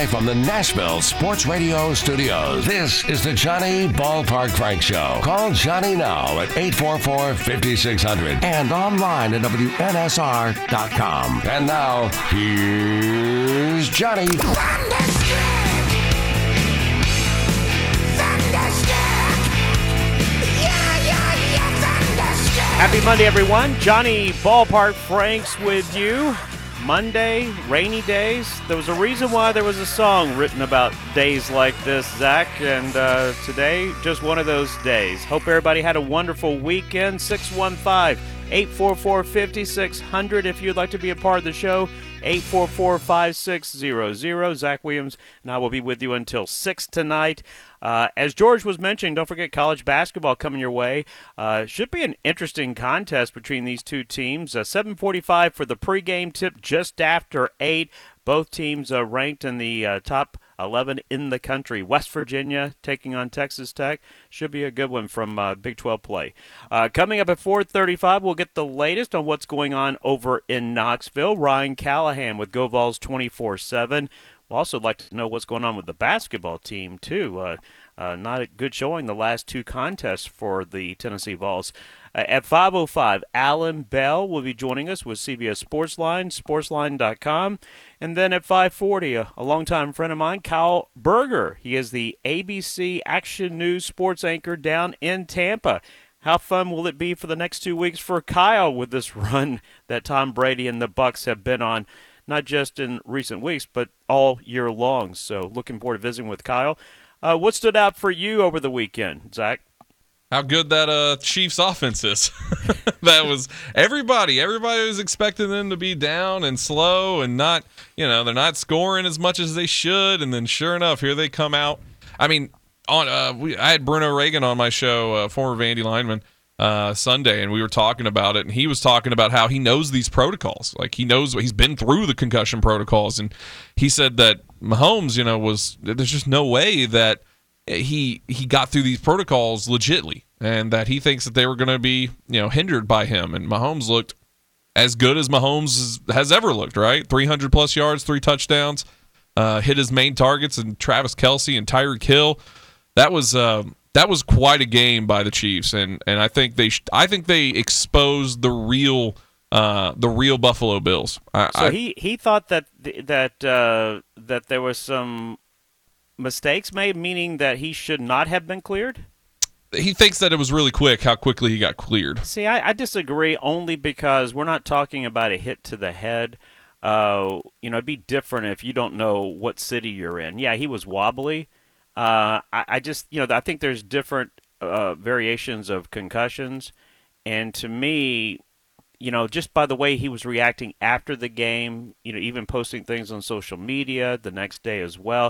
live from the Nashville Sports Radio studios. This is the Johnny Ballpark Frank Show. Call Johnny now at 844-5600 and online at WNSR.com. And now, here's Johnny. Happy Monday, everyone. Johnny Ballpark Franks with you. Monday, rainy days. There was a reason why there was a song written about days like this, Zach, and today, just one of those days. Hope everybody had a wonderful weekend. 615-844-5600 if you'd like to be a part of the show. 844-5600. Zach Williams and I will be with you until 6 tonight. As George was mentioning, don't forget college basketball coming your way. Should be an interesting contest between these two teams. 7:45 for the pregame tip just after 8. Both teams ranked in the top 11 in the country. West Virginia taking on Texas Tech. Should be a good one from Big 12 play. Coming up at 4:35, we'll get the latest on what's going on over in Knoxville. Ryan Callahan with Go Vols 24/7. We'll also like to know what's going on with the basketball team, too. Not a good showing the last two contests for the Tennessee Vols. At 5:05, Alan Bell will be joining us with CBS Sportsline, sportsline.com. And then at 5:40, a longtime friend of mine, Kyle Berger. He is the ABC Action News sports anchor down in Tampa. How fun will it be for the next 2 weeks for Kyle with this run that Tom Brady and the Bucs have been on? Not just in recent weeks, but all year long. So looking forward to visiting with Kyle. What stood out for you over the weekend, Zach? How good that Chiefs offense is. That was everybody was expecting them to be down and slow and not, they're not scoring as much as they should. And then sure enough, here they come out. I mean, I had Bruno Reagan on my show, former Vandy lineman, Sunday, and we were talking about it, and he was talking about how he knows these protocols. Like, he knows, he's been through the concussion protocols, and he said that Mahomes, there's just no way that he got through these protocols legitly, and that he thinks that they were going to be, hindered by him. And Mahomes looked as good as Mahomes has ever looked, right? 300-plus yards, 3 touchdowns, hit his main targets, and Travis Kelce and Tyreek Hill. That was quite a game by the Chiefs, and I think they exposed the real Buffalo Bills. He thought that there was some mistakes made, meaning that he should not have been cleared. He thinks that it was really quick how quickly he got cleared. See, I disagree, only because we're not talking about a hit to the head. It'd be different if you don't know what city you're in. Yeah, he was wobbly. I just, I think there's different variations of concussions. And to me, just by the way he was reacting after the game, even posting things on social media the next day as well,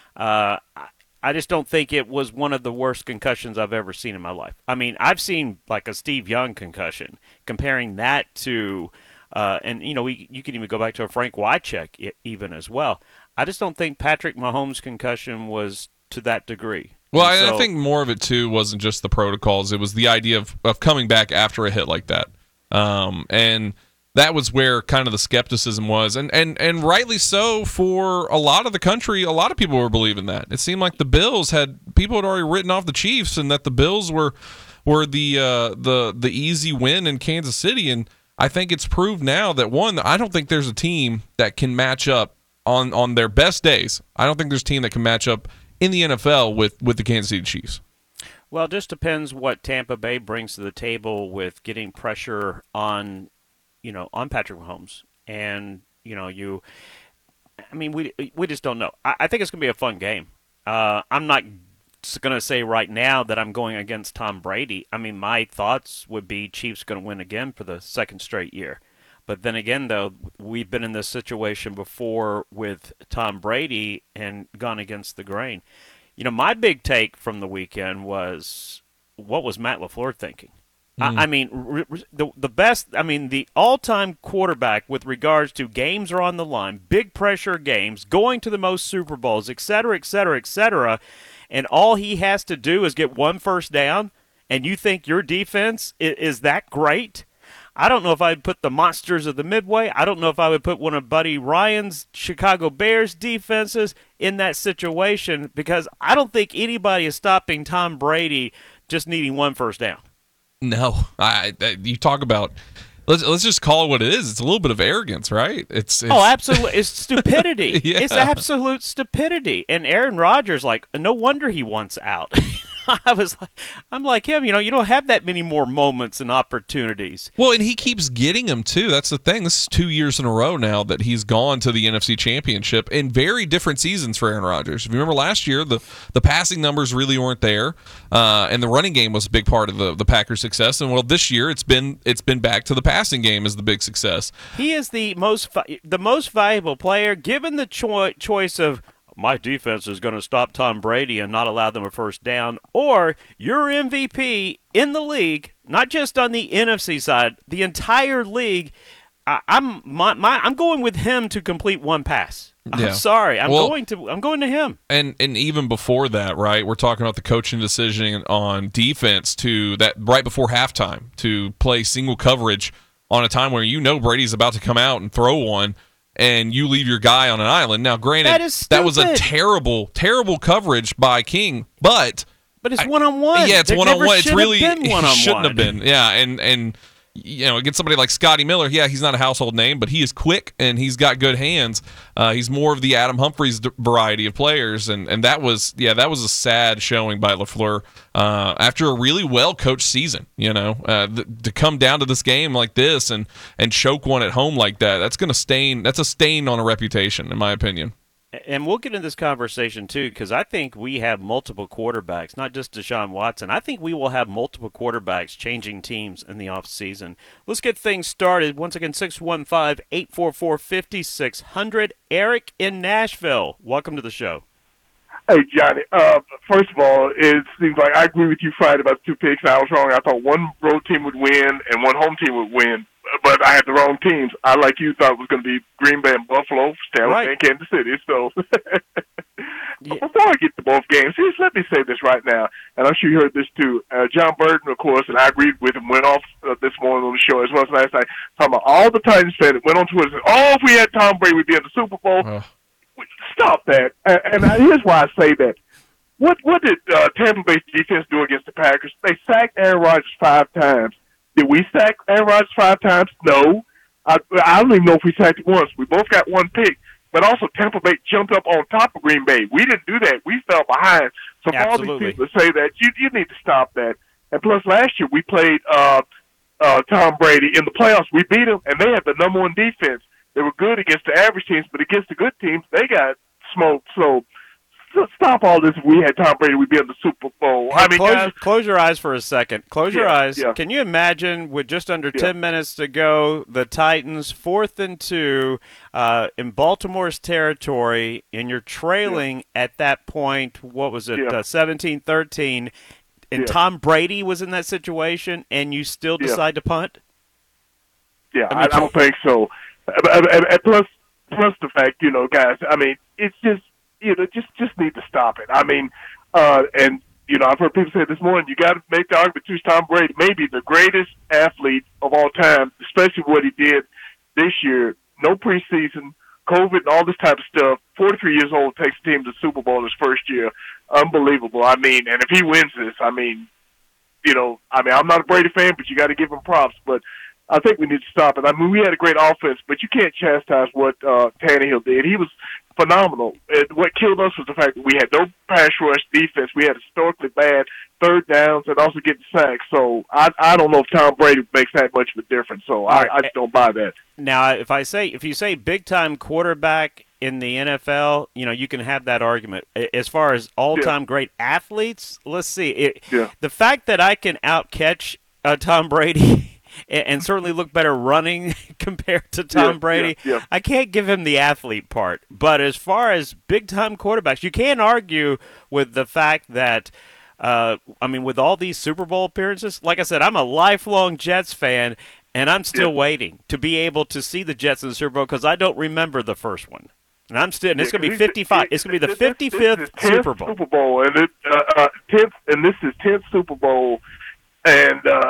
I just don't think it was one of the worst concussions I've ever seen in my life. I mean, I've seen like a Steve Young concussion. Comparing that to, you can even go back to a Frank Wycheck even as well. I just don't think Patrick Mahomes' concussion was to that degree. Well, I think more of it, too, wasn't just the protocols. It was the idea of coming back after a hit like that. And that was where kind of the skepticism was. And rightly so for a lot of the country. A lot of people were believing that. It seemed like the Bills people had already written off the Chiefs, and that the Bills were the easy win in Kansas City. And I think it's proved now that, one, I don't think there's a team that can match up on their best days. I don't think there's a team that can match up in the NFL with the Kansas City Chiefs. Well, it just depends what Tampa Bay brings to the table with getting pressure on Patrick Mahomes. And, we just don't know. I think it's going to be a fun game. I'm not going to say right now that I'm going against Tom Brady. I mean, my thoughts would be Chiefs going to win again for the second straight year. But then again, though, we've been in this situation before with Tom Brady and gone against the grain. My big take from the weekend was, what was Matt LaFleur thinking? The all-time quarterback with regards to games are on the line, big pressure games, going to the most Super Bowls, et cetera, et cetera, et cetera, and all he has to do is get one first down, and you think your defense is that great? I don't know if I'd put the Monsters of the Midway. I don't know if I would put one of Buddy Ryan's Chicago Bears defenses in that situation, because I don't think anybody is stopping Tom Brady just needing one first down. No, you talk about. Let's just call it what it is. It's a little bit of arrogance, right? It's absolutely. It's stupidity. Yeah. It's absolute stupidity. And Aaron Rodgers, like, no wonder he wants out. I'm like him. You don't have that many more moments and opportunities. Well, and he keeps getting them too. That's the thing. This is 2 years in a row now that he's gone to the NFC Championship in very different seasons for Aaron Rodgers. If you remember last year, the passing numbers really weren't there, and the running game was a big part of the Packers' success. And well, this year it's been back to the passing game as the big success. He is the most valuable player, given the choice of, my defense is going to stop Tom Brady and not allow them a first down, or your MVP in the league, not just on the NFC side, the entire league. I'm going with him to complete one pass. Yeah. I'm sorry. I'm going to him. And even before that, right? We're talking about the coaching decision on defense to that right before halftime to play single coverage on a time where Brady's about to come out and throw one, and you leave your guy on an island. Now, granted, that was a terrible, terrible coverage by King, but it's one-on-one. Yeah, it's one-on-one. It's really one-on-one. Shouldn't have been. Yeah, and against somebody like Scotty Miller, yeah, he's not a household name, but he is quick and he's got good hands. He's more of the Adam Humphries variety of players, and that was a sad showing by LaFleur after a really well coached season. To come down to this game like this and choke one at home like that, that's a stain on a reputation, in my opinion. And we'll get into this conversation, too, because I think we have multiple quarterbacks, not just Deshaun Watson. I think we will have multiple quarterbacks changing teams in the offseason. Let's get things started. Once again, 615-844-5600. Eric in Nashville, welcome to the show. Hey, Johnny. First of all, it seems like I agree with you Friday about the two picks. I was wrong. I thought one road team would win and one home team would win, but I had the wrong teams. I, like you, thought it was going to be Green Bay and Buffalo, Stanley and Kansas City. So before I get to both games, just let me say this right now, and I'm sure you heard this too. John Burton, of course, and I agreed with him, went off this morning on the show as well as last night, talking about all the Titans fans that went on Twitter and said, if we had Tom Brady, we'd be in the Super Bowl. Stop that. And here's why I say that. What did Tampa Bay's defense do against the Packers? They sacked Aaron Rodgers 5 times. Did we sack Aaron Rodgers 5 times? No. I don't even know if we sacked him once. We both got one pick. But also Tampa Bay jumped up on top of Green Bay. We didn't do that. We fell behind. So for all these people to say that, you need to stop that. And plus, last year we played Tom Brady in the playoffs. We beat him, and they had the number one defense. They were good against the average teams, but against the good teams, they got smoked. So stop all this. If we had Tom Brady, we'd be in the Super Bowl. Close your eyes for a second. Close your eyes. Yeah. Can you imagine, with just under 10 minutes to go, the Titans 4th and 2 in Baltimore's territory, and you're trailing at that point, what was it, 17-13, and Tom Brady was in that situation, and you still decide to punt? Yeah, I don't think so. Plus the fact, guys, I mean, it's just, just need to stop it. I mean, and, I've heard people say this morning, you got to make the argument to Tom Brady, maybe the greatest athlete of all time, especially what he did this year. No preseason, COVID, and all this type of stuff. 43 years old, takes the team to the Super Bowl his first year. Unbelievable. I mean, and if he wins this, I'm not a Brady fan, but you got to give him props. But I think we need to stop it. I mean, we had a great offense, but you can't chastise what Tannehill did. He was phenomenal. What killed us was the fact that we had no pass rush defense. We had historically bad third downs and also getting sacked. So I don't know if Tom Brady makes that much of a difference. So I just don't buy that. Now, if you say big-time quarterback in the NFL, you can have that argument. As far as all-time great athletes, let's see. The fact that I can out-catch Tom Brady and certainly look better running compared to Tom Brady. I can't give him the athlete part. But as far as big-time quarterbacks, you can't argue with the fact that, with all these Super Bowl appearances, like I said, I'm a lifelong Jets fan, and I'm still waiting to be able to see the Jets in the Super Bowl because I don't remember the first one. And it's going to be 55. It's going to be the 55th Super Bowl. And this is 10th Super Bowl, and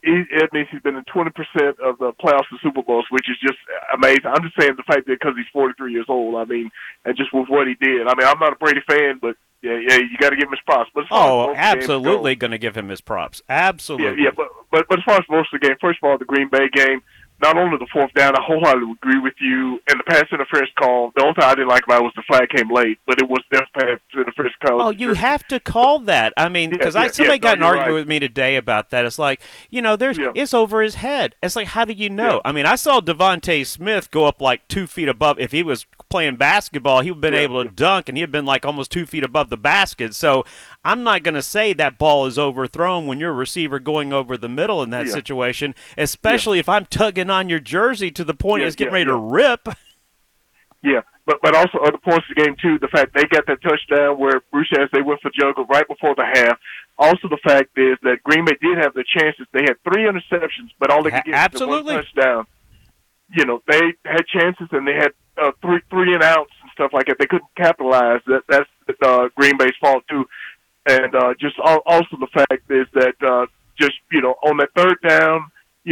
it means he's been in 20% of the playoffs and Super Bowls, which is just amazing. I'm just saying the fact that because he's 43 years old, I mean, and just with what he did. I mean, I'm not a Brady fan, but yeah, you got to give him his props. But absolutely going to give him his props. Absolutely. Yeah, but as far as most of the game, first of all, the Green Bay game, not only the fourth down, I wholeheartedly agree with you. And the pass interference call, the only thing I didn't like about it was the flag came late, but it was their pass interference call. Oh, you have to call that. I mean, because somebody got an argument with me today about that. It's like, it's over his head. It's like, how do you know? Yeah. I mean, I saw Devontae Smith go up like 2 feet above. If he was playing basketball, he would have been able to dunk, and he had been like almost 2 feet above the basket. So I'm not going to say that ball is overthrown when you're a receiver going over the middle in that situation, especially if I'm tugging on your jersey to the point it's getting ready to rip. Yeah, but also other points of the game, too, the fact they got that touchdown where Bruce Arians, they went for juggle right before the half. Also, the fact is that Green Bay did have the chances. They had 3 interceptions, but all they could get was one touchdown. They had chances, and they had three and outs and stuff like that. They couldn't capitalize. That's Green Bay's fault, too. And just also the fact is that on that third down,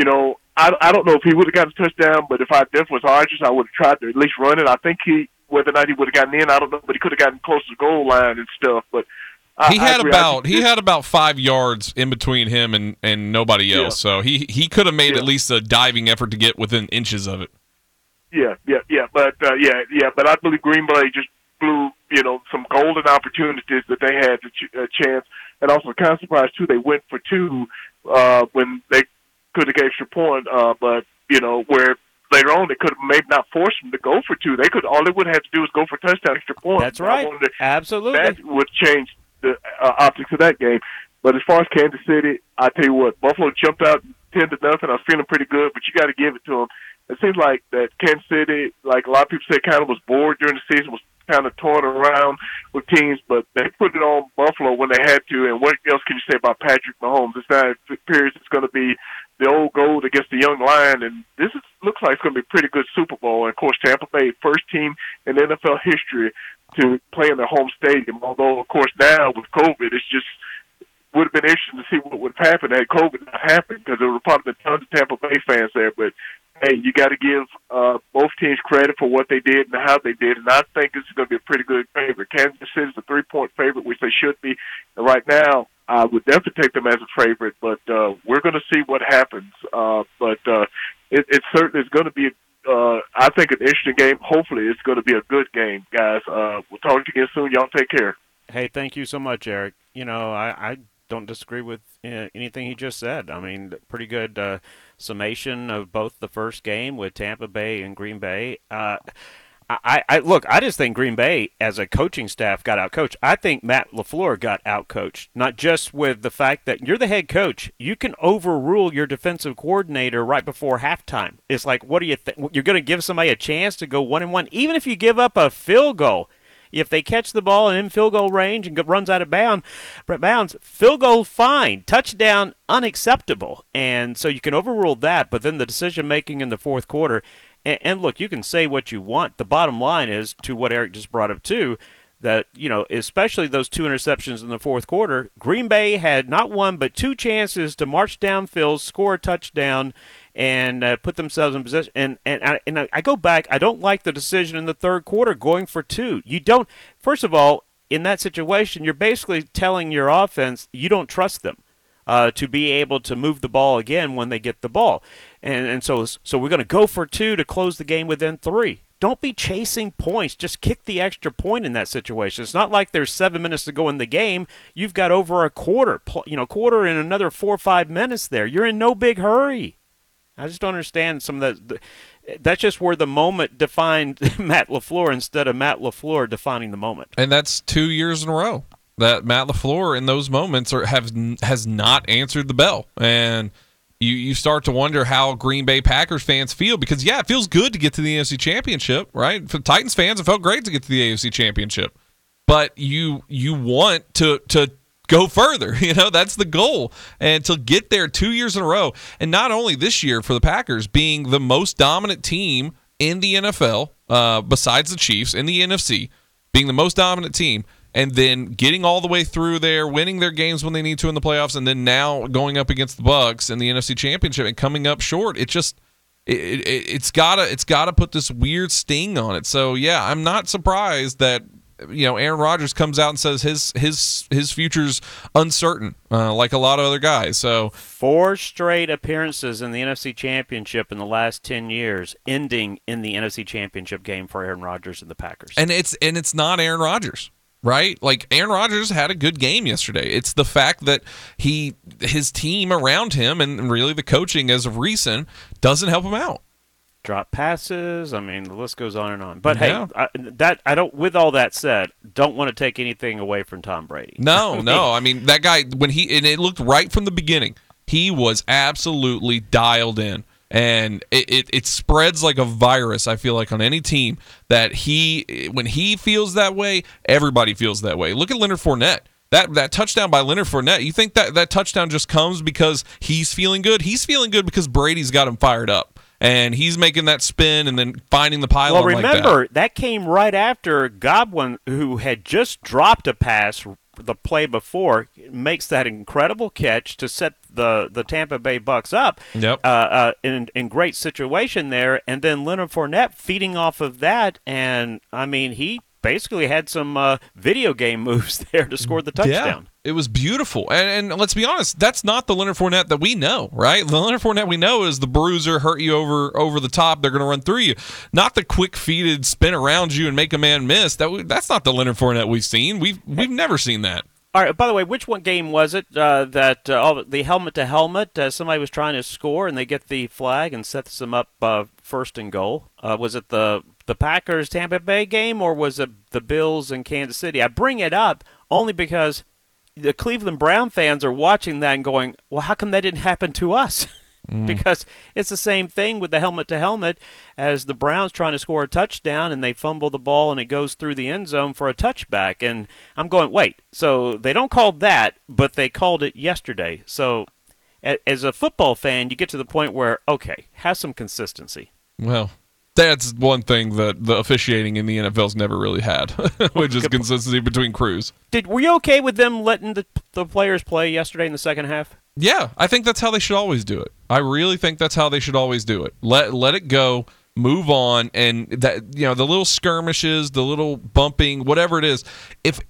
I don't know if he would have got a touchdown, but if I definitely was Rodgers, I would have tried to at least run it. I think whether or not he would have gotten in, I don't know, but he could have gotten close to the goal line and stuff. But he had about 5 yards in between him and nobody else, so he could have made at least a diving effort to get within inches of it. But I believe Green Bay just blew some golden opportunities that they had a chance, and also kind of surprised too. They went for 2 when they could have gave extra point, but where later on they could have maybe not forced them to go for 2. All they would have to do is go for touchdown extra point. That's right. Absolutely. That would change the optics of that game. But as far as Kansas City, I tell you what, Buffalo jumped out 10-0. I was feeling pretty good, but you got to give it to them. It seems like that Kansas City, like a lot of people say, kind of was bored during the season, was kind of toying around with teams, but they put it on Buffalo when they had to. And what else can you say about Patrick Mahomes? This time period it's going to be the old gold against the young lion, and looks like it's going to be a pretty good Super Bowl. And of course, Tampa Bay, first team in NFL history to play in their home stadium. Although, of course, now with COVID, it's just would have been interesting to see what would have happened had COVID not happened, because there would have probably been tons of Tampa Bay fans there. But hey, you got to give both teams credit for what they did and how they did, and I think this is going to be a pretty good favorite. Kansas City is a 3-point favorite, which they should be. And right now, I would definitely take them as a favorite, but we're going to see what happens. It certainly is going to be, I think, an interesting game. Hopefully, it's going to be a good game, guys. We'll talk to you again soon. Y'all take care. Hey, thank you so much, Eric. I don't disagree with anything he just said. I mean, pretty good summation of both the first game with Tampa Bay and Green Bay. I just think Green Bay as a coaching staff got outcoached. I think Matt LaFleur got outcoached, not just with the fact that you're the head coach. You can overrule your defensive coordinator right before halftime. It's like, what do you think? You're going to give somebody a chance to go 1-1, even if you give up a field goal. If they catch the ball in field goal range and runs out of bounds, field goal fine, touchdown unacceptable. And so you can overrule that, but then the decision-making in the fourth quarter, and look, you can say what you want. The bottom line is, to what Eric just brought up too, that, especially those 2 interceptions in the fourth quarter, Green Bay had not 1 but 2 chances to march downfield, score a touchdown, and put themselves in position. And I go back, I don't like the decision in the third quarter going for 2. You don't, first of all, in that situation, you're basically telling your offense you don't trust them to be able to move the ball again when they get the ball. And so we're going to go for 2 to close the game within 3. Don't be chasing points. Just kick the extra point in that situation. It's not like there's 7 minutes to go in the game. You've got over a quarter and another 4 or 5 minutes there. You're in no big hurry. I just don't understand some of that. That's just where the moment defined Matt LaFleur instead of Matt LaFleur defining the moment. And that's 2 years in a row that Matt LaFleur in those moments has not answered the bell. And you start to wonder how Green Bay Packers fans feel, because, it feels good to get to the NFC Championship, right? For Titans fans, it felt great to get to the AFC Championship. But you want to go further. That's the goal. And to get there 2 years in a row, and not only this year for the Packers being the most dominant team in the NFL, besides the Chiefs, in the NFC, being the most dominant team, and then getting all the way through there, winning their games when they need to in the playoffs, and then now going up against the Bucs in the NFC Championship and coming up short. It's gotta put this weird sting on it. So yeah, I'm not surprised that Aaron Rodgers comes out and says his future's uncertain, like a lot of other guys. So 4 straight appearances in the NFC Championship in the last 10 years, ending in the NFC Championship game for Aaron Rodgers and the Packers. And it's not Aaron Rodgers, right? Like, Aaron Rodgers had a good game yesterday. It's the fact that his team around him and really the coaching as of recent doesn't help him out. Drop passes. I mean, the list goes on and on. But hey, I don't. With all that said, don't want to take anything away from Tom Brady. No. I mean, that guy, and it looked right from the beginning, he was absolutely dialed in, and it spreads like a virus. I feel like on any team that when he feels that way, everybody feels that way. Look at Leonard Fournette. That touchdown by Leonard Fournette. You think that touchdown just comes because he's feeling good? He's feeling good because Brady's got him fired up. And he's making that spin and then finding the pylon like that. Well, remember, that came right after Godwin, who had just dropped a pass the play before, makes that incredible catch to set the Tampa Bay Bucs up. Yep. In great situation there. And then Leonard Fournette feeding off of that. And, I mean, he basically had some video game moves there to score the touchdown. Yeah, it was beautiful. And let's be honest, that's not the Leonard Fournette that we know, right? The Leonard Fournette we know is the bruiser, hurt you over the top, they're going to run through you. Not the quick-feeted spin around you and make a man miss. That's not the Leonard Fournette we've seen. We've never seen that. All right, by the way, which one game was it that the helmet-to-helmet, somebody was trying to score and they get the flag and sets them up first and goal? Was it the Packers-Tampa Bay game, or was it the Bills in Kansas City? I bring it up only because the Cleveland Brown fans are watching that and going, well, how come that didn't happen to us? Because it's the same thing with the helmet-to-helmet as the Browns trying to score a touchdown, and they fumble the ball, and it goes through the end zone for a touchback. And I'm going, wait, so they don't call that, but they called it yesterday. So as a football fan, you get to the point where, okay, have some consistency. Well, that's one thing that the officiating in the NFL's never really had, which is consistency between crews. Were you okay with them letting the players play yesterday in the second half? Yeah, I think that's how they should always do it. I really think that's how they should always do it. Let it go, move on, and that the little skirmishes, the little bumping, whatever it is. If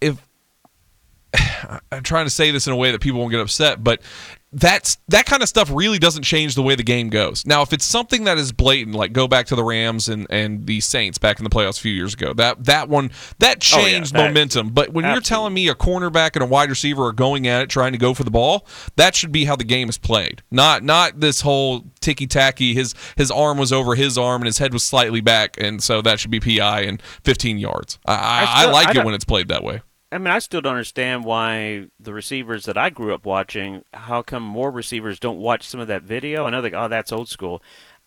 I'm trying to say this in a way that people won't get upset, but that kind of stuff really doesn't change the way the game goes. Now, if it's something that is blatant, like go back to the Rams and the Saints back in the playoffs a few years ago, that changed momentum. But when you're telling me a cornerback and a wide receiver are going at it, trying to go for the ball, that should be how the game is played. Not this whole ticky-tacky, his arm was over his arm and his head was slightly back, and so that should be PI and 15 yards. I like it when it's played that way. I mean, I still don't understand why the receivers that I grew up watching, how come more receivers don't watch some of that video? I know that's old school.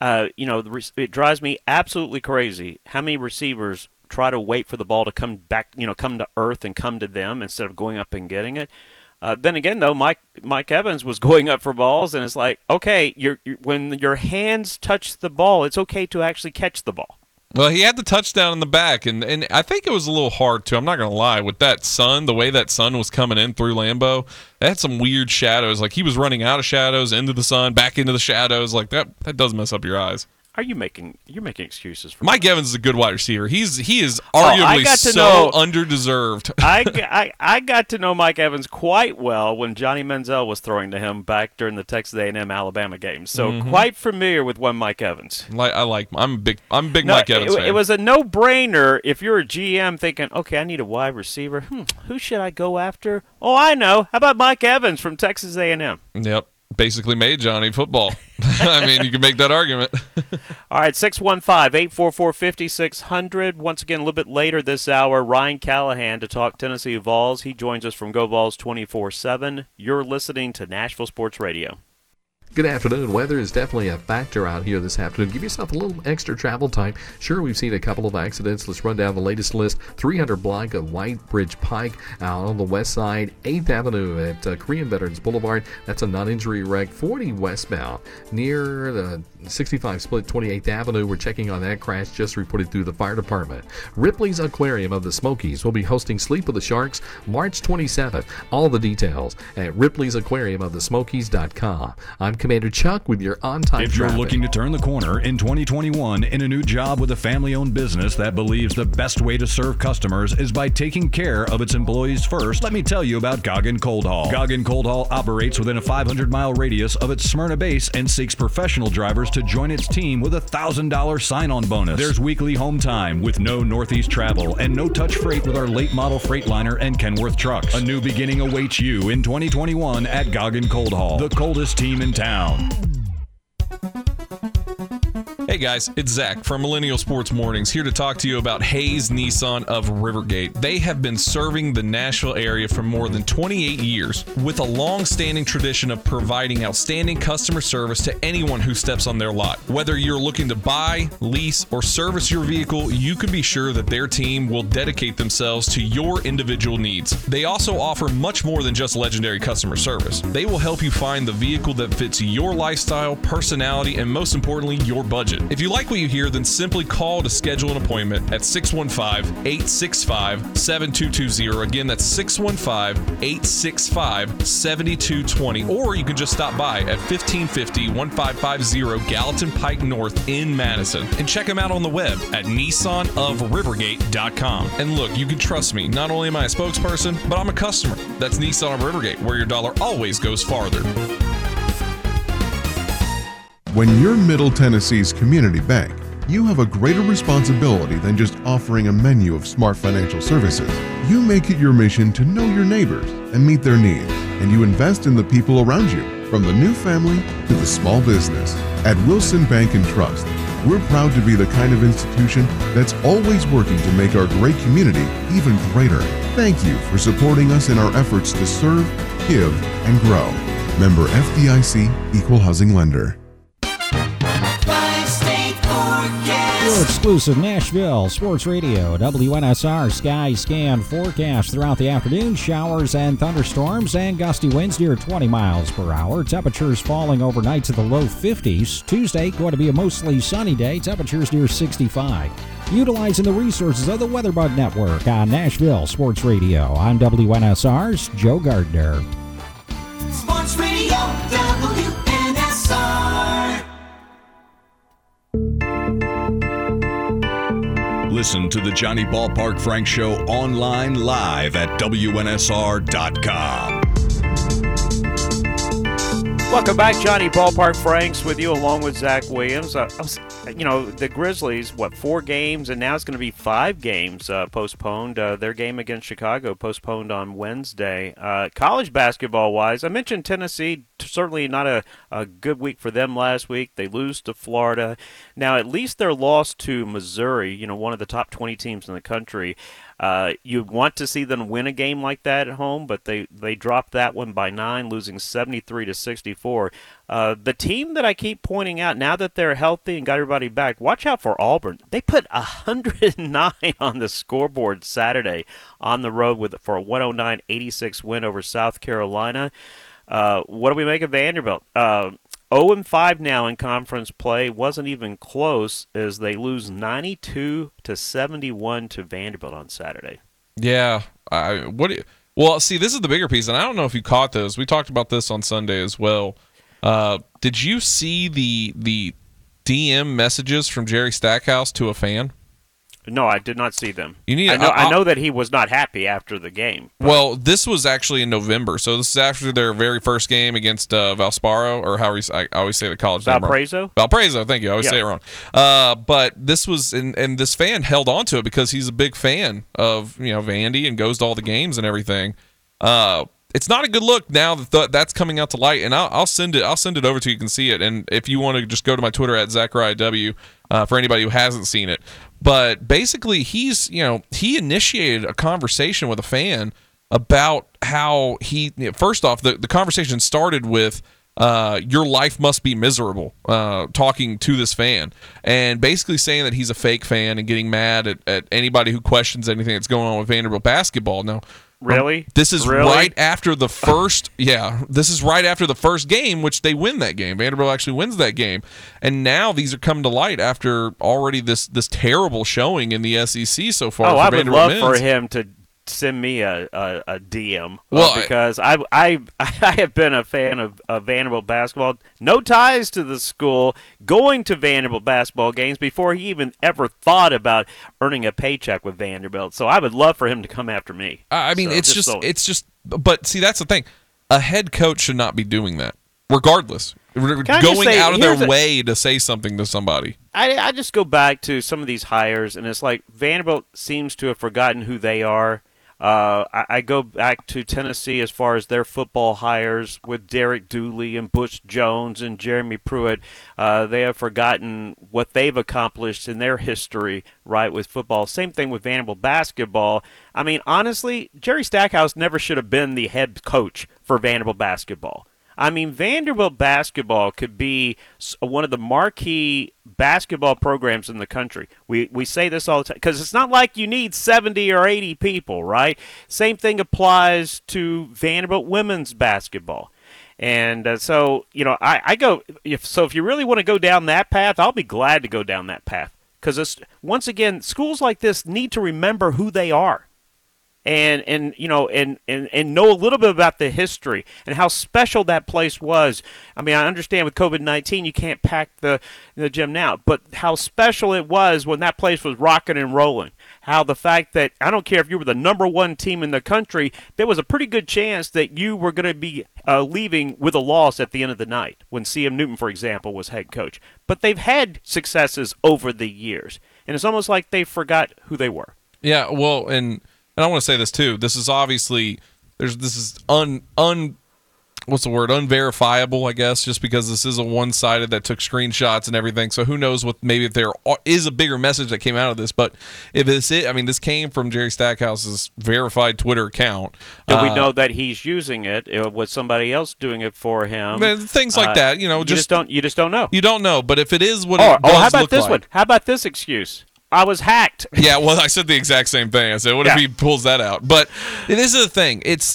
It drives me absolutely crazy how many receivers try to wait for the ball to come back, come to earth and come to them instead of going up and getting it. Then again, though, Mike Evans was going up for balls, and it's like, okay, when your hands touch the ball, it's okay to actually catch the ball. Well, he had the touchdown in the back, and I think it was a little hard, too. I'm not going to lie. With that sun, the way that sun was coming in through Lambeau, it had some weird shadows. Like, he was running out of shadows, into the sun, back into the shadows. Like, that does mess up your eyes. You're making excuses for Mike Evans is a good wide receiver. He is arguably underdeserved. I got to know Mike Evans quite well when Johnny Manziel was throwing to him back during the Texas A&M Alabama game. So quite familiar with one Mike Evans. I'm a big Mike Evans fan. It was a no-brainer if you're a GM thinking, okay, I need a wide receiver. Who should I go after? Oh, I know. How about Mike Evans from Texas A&M? Yep. Basically made Johnny football. I mean, you can make that argument. All right, 615-844-5600. Once again, a little bit later this hour, Ryan Callahan to talk Tennessee Vols. He joins us from Go Vols 24/7. You're listening to Nashville Sports Radio. Good afternoon. Weather is definitely a factor out here this afternoon. Give yourself a little extra travel time. Sure, we've seen a couple of accidents. Let's run down the latest list. 300 block of White Bridge Pike out on the west side. 8th Avenue at Korean Veterans Boulevard. That's a non-injury wreck. 40 westbound near the 65 split 28th Avenue. We're checking on that crash just reported through the fire department. Ripley's Aquarium of the Smokies will be hosting Sleep with the Sharks March 27th. All the details at Ripley's Aquarium of the Smokies.com. I'm Commander Chuck with your on-time If you're traffic. looking to turn the corner in 2021 in a new job with a family-owned business that believes the best way to serve customers is by taking care of its employees first, let me tell you about Goggin Cold Haul. Goggin Cold Haul operates within a 500-mile radius of its Smyrna base and seeks professional drivers to join its team with a $1,000 sign-on bonus. There's weekly home time with no Northeast travel and no touch freight with our late model Freightliner and Kenworth trucks. A new beginning awaits you in 2021 at Goggin Cold Haul, the coldest team in town. Hey guys, it's Zach from Millennial Sports Mornings here to talk to you about Hayes Nissan of Rivergate. They have been serving the Nashville area for more than 28 years with a long-standing tradition of providing outstanding customer service to anyone who steps on their lot. Whether you're looking to buy, lease, or service your vehicle, you can be sure that their team will dedicate themselves to your individual needs. They also offer much more than just legendary customer service. They will help you find the vehicle that fits your lifestyle, personality, and most importantly, your budget. If you like what you hear, then simply call to schedule an appointment at 615-865-7220. Again, that's 615-865-7220. Or you can just stop by at 1550-1550 Gallatin Pike North in Madison. And check them out on the web at nissanofrivergate.com. And look, you can trust me. Not only am I a spokesperson, but I'm a customer. That's Nissan of Rivergate, where your dollar always goes farther. When you're Middle Tennessee's community bank, you have a greater responsibility than just offering a menu of smart financial services. You make it your mission to know your neighbors and meet their needs, and you invest in the people around you, from the new family to the small business. At Wilson Bank and Trust, we're proud to be the kind of institution that's always working to make our great community even greater. Thank you for supporting us in our efforts to serve, give, and grow. Member FDIC, Equal Housing Lender. Your exclusive Nashville Sports Radio, WNSR Sky Scan forecast throughout the afternoon. Showers and thunderstorms and gusty winds near 20 miles per hour. Temperatures falling overnight to the low 50s. Tuesday, going to be a mostly sunny day. Temperatures near 65. Utilizing the resources of the WeatherBug Network on Nashville Sports Radio. I'm WNSR's Joe Gardner. Sports Radio, WNSR. Listen to the Johnny Ballpark Frank Show online live at WNSR.com. Welcome back, Johnny Ballpark Franks with you along with Zach Williams. The Grizzlies, 4 games, and now it's going to be 5 games postponed. Their game against Chicago postponed on Wednesday. College basketball-wise, I mentioned Tennessee, certainly not a good week for them last week. They lose to Florida. Now, at least their loss to Missouri, one of the top 20 teams in the country. You want to see them win a game like that at home, but they dropped that one by 9, losing 73-64. The team that I keep pointing out, now that they're healthy and got everybody back, watch out for Auburn. They put 109 on the scoreboard Saturday on the road for a 109-86 win over South Carolina. What do we make of Vanderbilt? 0-5 now in conference play. Wasn't even close as they lose 92-71 to Vanderbilt on Saturday. Yeah. Well, see, this is the bigger piece, and I don't know if you caught this. We talked about this on Sunday as well. Did you see the DM messages from Jerry Stackhouse to a fan? No, I did not see them. I know that he was not happy after the game. Well, this was actually in November, so this is after their very first game against Valsparro, or I always say the college name wrong. Valparaiso, thank you. I always say it wrong. But this was, and this fan held on to it because he's a big fan of Vandy and goes to all the games and everything. It's not a good look now that that's coming out to light, and I'll send it over to you. You can see it, and if you want to just go to my Twitter at Zachariah W. For anybody who hasn't seen it. But basically, he initiated a conversation with a fan about how first off, the conversation started with your life must be miserable, talking to this fan, and basically saying that he's a fake fan and getting mad at anybody who questions anything that's going on with Vanderbilt basketball. Now, Really? This is Really? right after the first. Yeah, this is right after the first game, which they win that game. Vanderbilt actually wins that game, and now these are coming to light after already this terrible showing in the SEC so far. Oh, for I would Vanderbilt love men's. for him to send me a DM. Well, because I have been a fan of Vanderbilt basketball. No ties to the school. Going to Vanderbilt basketball games before he even ever thought about earning a paycheck with Vanderbilt. So I would love for him to come after me. I mean, So it's just. But see, that's the thing. A head coach should not be doing that, regardless. Can I just Going say, out of their here's a- way to say something to somebody. I just go back to some of these hires, and it's like Vanderbilt seems to have forgotten who they are. I go back to Tennessee as far as their football hires with Derek Dooley and Butch Jones and Jeremy Pruitt. They have forgotten what they've accomplished in their history, right, with football. Same thing with Vanderbilt basketball. I mean, honestly, Jerry Stackhouse never should have been the head coach for Vanderbilt basketball. I mean, Vanderbilt basketball could be one of the marquee basketball programs in the country. We say this all the time because it's not like you need 70 or 80 people, right? Same thing applies to Vanderbilt women's basketball. And so, you know, I go if you really want to go down that path, I'll be glad to go down that path because once again, schools like this need to remember who they are. And you know and know a little bit about the history and how special that place was. I mean, I understand with COVID-19 you can't pack the gym now, but how special it was when that place was rocking and rolling. How the fact that I don't care if you were the number one team in the country, there was a pretty good chance that you were going to be leaving with a loss at the end of the night when C.M. Newton, for example, was head coach. But they've had successes over the years, and it's almost like they forgot who they were. Yeah, well, and I want to say this too. This is obviously this is what's the word? Unverifiable, I guess, just because this is a one-sided that took screenshots and everything. So who knows what maybe if there is a bigger message that came out of this. But if it's it, I mean, this came from Jerry Stackhouse's verified Twitter account. And we know that he's using it with somebody else doing it for him. Things like that, you know, you just don't know. You don't know, but if it is what Oh, it does how about look this like, one? How about this excuse? I was hacked. Yeah, well, I said the exact same thing. I said, what if he pulls that out? But this is the thing. It's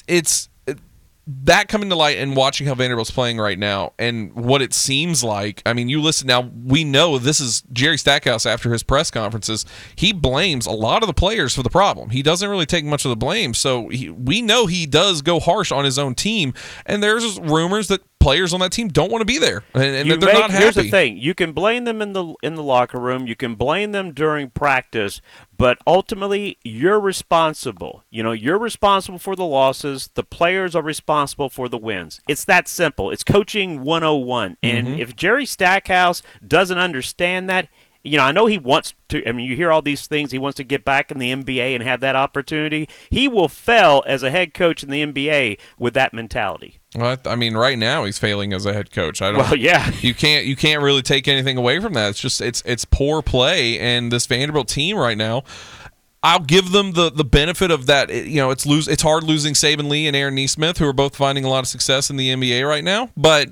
that coming to light and watching how Vanderbilt's playing right now and what it seems like. I mean, you listen now, we know this is Jerry Stackhouse after his press conferences. He blames a lot of the players for the problem. He doesn't really take much of the blame. So we know he does go harsh on his own team. And there's rumors that players on that team don't want to be there and that they're not happy. Here's the thing. You can blame them in the locker room. You can blame them during practice. But ultimately, you're responsible. You know, you're responsible for the losses. The players are responsible for the wins. It's that simple. It's coaching 101. And if Jerry Stackhouse doesn't understand that, you know, I know he wants to. I mean, you hear all these things. He wants to get back in the NBA and have that opportunity. He will fail as a head coach in the NBA with that mentality. Well, I mean, right now he's failing as a head coach. Well, yeah. You can't really take anything away from that. It's just it's poor play, and this Vanderbilt team right now, I'll give them the benefit of that. It's hard losing Saban Lee and Aaron Nesmith, who are both finding a lot of success in the NBA right now. But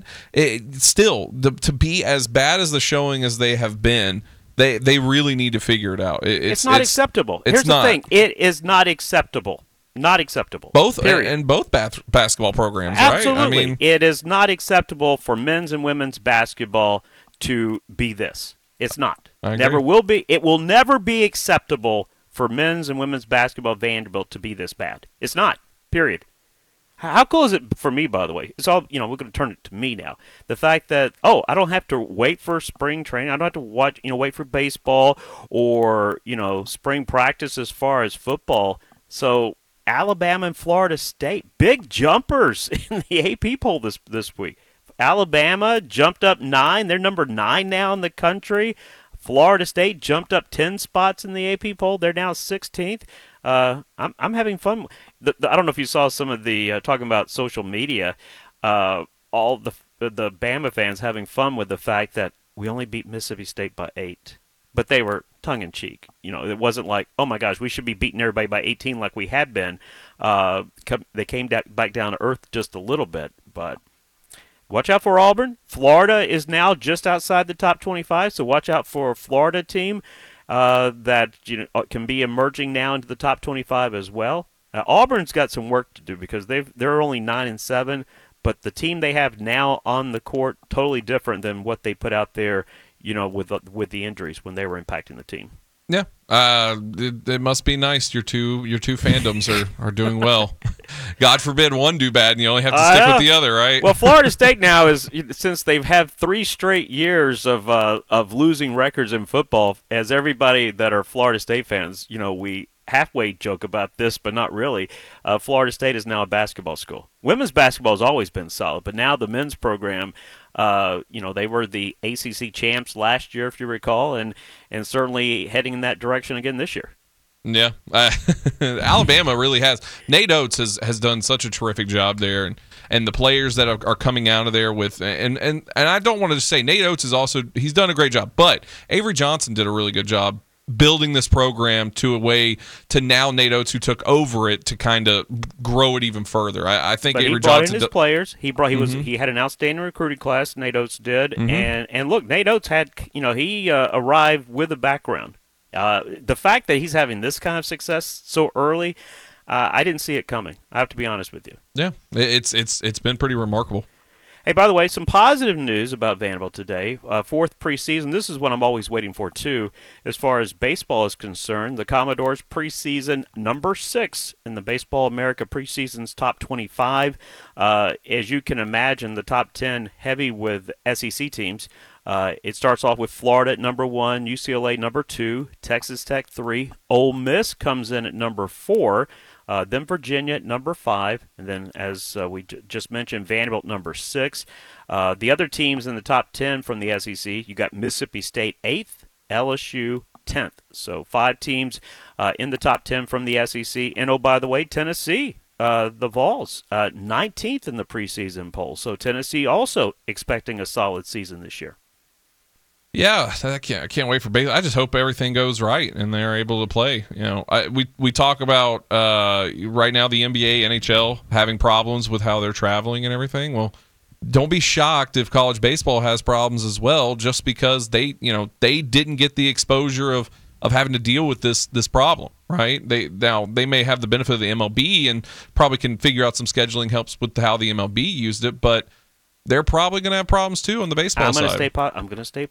to be as bad as the showing as they have been, they really need to figure it out. It's not acceptable. Here's the thing: it is not acceptable. Not acceptable. Both basketball programs, Absolutely. right? I mean, it is not acceptable for men's and women's basketball to be this. It's not. Never will be. It will never be acceptable for men's and women's basketball Vanderbilt to be this bad. It's not. Period. How cool is it for me, by the way? It's all, we're going to turn it to me now. The fact that, I don't have to wait for spring training. I don't have to wait for baseball or, spring practice as far as football. So Alabama and Florida State, big jumpers in the AP poll this week. Alabama jumped up 9. They're number 9 now in the country. Florida State jumped up 10 spots in the AP poll. They're now 16th. I'm having fun. I don't know if you saw some of the talking about social media. All the Bama fans having fun with the fact that we only beat Mississippi State by 8, but they were tongue in cheek. It wasn't like, oh my gosh, we should be beating everybody by 18 like we had been. They came back down to earth just a little bit, but. Watch out for Auburn. Florida is now just outside the top 25, so watch out for a Florida team that can be emerging now into the top 25 as well. Auburn's got some work to do because they're only 9-7, but the team they have now on the court totally different than what they put out there, with the injuries when they were impacting the team. Yeah, it must be nice. Your two fandoms are doing well. God forbid one do bad, and you only have to stick with the other, right? Well, Florida State now is, since they've had 3 straight years of losing records in football. As everybody that are Florida State fans, we halfway joke about this, but not really. Florida State is now a basketball school. Women's basketball has always been solid, but now the men's program. They were the ACC champs last year, if you recall, and certainly heading in that direction again this year. Yeah, Alabama really has. Nate Oates has done such a terrific job there, and the players that are coming out of there with, and I don't want to just say Nate Oates he's done a great job, but Avery Johnson did a really good job building this program to a way to now Nate Oates, who took over it, to kind of grow it even further. I think Avery Johnson in his players. He had an outstanding recruiting class. Nate Oates did, and look, Nate Oates had he arrived with a background. The fact that he's having this kind of success so early, I didn't see it coming. I have to be honest with you. Yeah, it's been pretty remarkable. Hey, by the way, some positive news about Vanderbilt today. 4th preseason. This is what I'm always waiting for, too, as far as baseball is concerned. The Commodores preseason number 6 in the Baseball America preseason's top 25. As you can imagine, the top 10 heavy with SEC teams. It starts off with Florida at number 1, UCLA number 2, Texas Tech 3. Ole Miss comes in at number 4. Then Virginia at number 5, and then, as we just mentioned, Vanderbilt number 6. The other teams in the top 10 from the SEC, you got Mississippi State 8th, LSU 10th. So 5 teams in the top 10 from the SEC. And, oh, by the way, Tennessee, the Vols, 19th in the preseason poll. So Tennessee also expecting a solid season this year. Yeah, I can't wait for baseball. I just hope everything goes right and they're able to play. We talk about right now the NBA, NHL having problems with how they're traveling and everything. Well, don't be shocked if college baseball has problems as well, just because they didn't get the exposure of having to deal with this problem, right? They may have the benefit of the MLB and probably can figure out some scheduling helps with how the MLB used it, but they're probably going to have problems too on the baseball side. I'm going to stay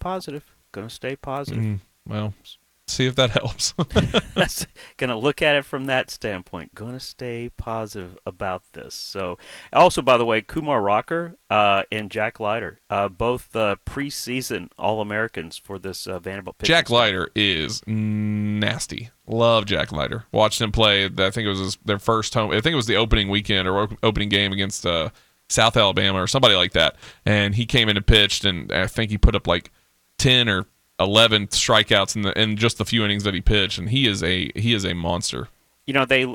positive. Well, see if that helps. That's going to look at it from that standpoint. Going to stay positive about this. So, also, by the way, Kumar Rocker and Jack Leiter, both preseason All-Americans for this Vanderbilt pitching. Jack Leiter is nasty. Love Jack Leiter. Watched him play. I think it was their first home. I think it was the opening weekend or opening game against South Alabama or somebody like that, and he came in and pitched, and I think he put up like 10 or 11 strikeouts in just the few innings that he pitched, and he is a monster. They